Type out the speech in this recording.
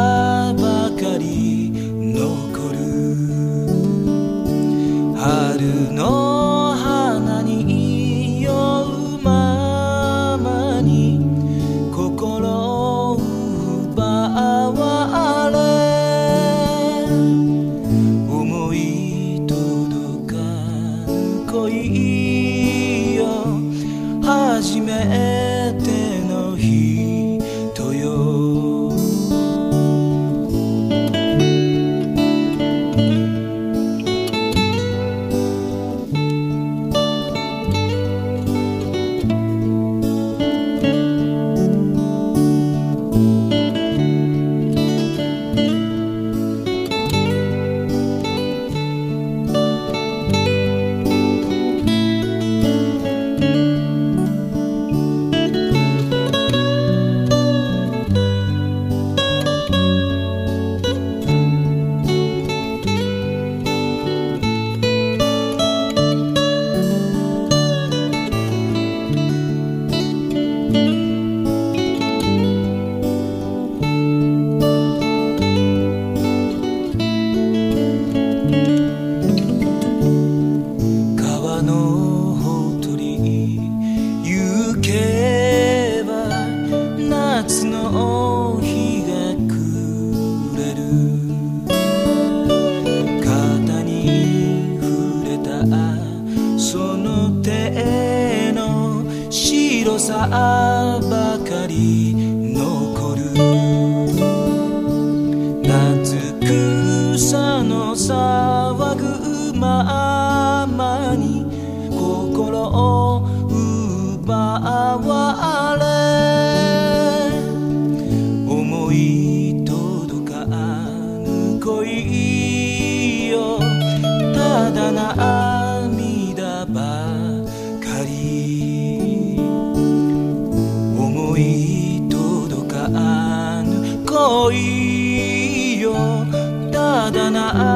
ばかり残る。春の花に酔うままに心奪われ、思い届かぬ恋よ、初めての人よ。夏の日が暮れる。肩に触れたその手の白さばかり残る。夏草の騒ぐままに心を奪われ、思い届かぬ恋よ、ただ涙ばかり。思い届かぬ恋よ、ただ涙